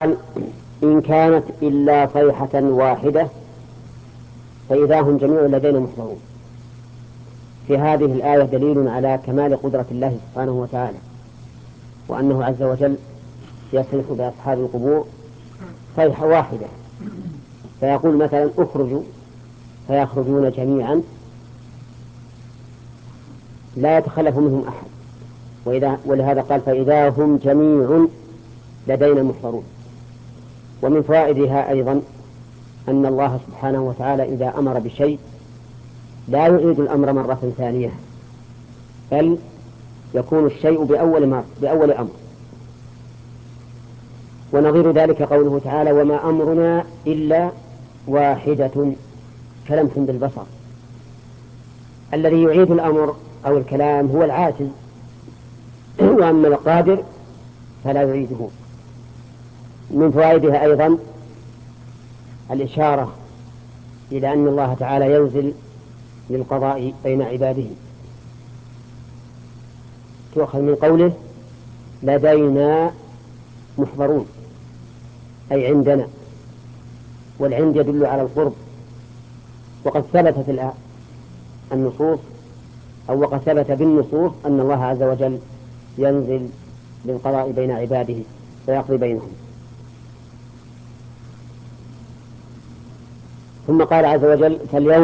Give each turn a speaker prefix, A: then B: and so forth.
A: إن كانت إلا صيحة واحدة فإذا هم جميع لدينا محضرون. في هذه الآية دليل على كمال قدرة الله سبحانه وتعالى، وأنه عز وجل يصيح بأصحاب القبور صيحة واحدة، فيقول مثلا اخرجوا فيخرجون جميعا لا يتخلف منهم أحد، ولهذا قال فإذا هم جميع لدينا محضرون. ومن فوائدها أيضا أن الله سبحانه وتعالى إذا أمر بشيء لا يعيد الأمر مرة ثانية، بل يكون الشيء بأول أمر. ونظير ذلك قوله تعالى وما أمرنا إلا واحدة كلمح بالبصر. الذي يعيد الأمر أو الكلام هو العاجز، وأما القادر فلا يعيده. من فوائدها أيضا الإشارة إلى أن الله تعالى ينزل للقضاء بين عباده، تؤخذ من قوله لدينا محضرون أي عندنا، والعند يدل على القرب. وقد ثبتت النصوص وقد ثبت بالنصوص أن الله عز وجل ينزل للقضاء بين عباده ويقضي بينهم. ثم قال عز وجل فاليوم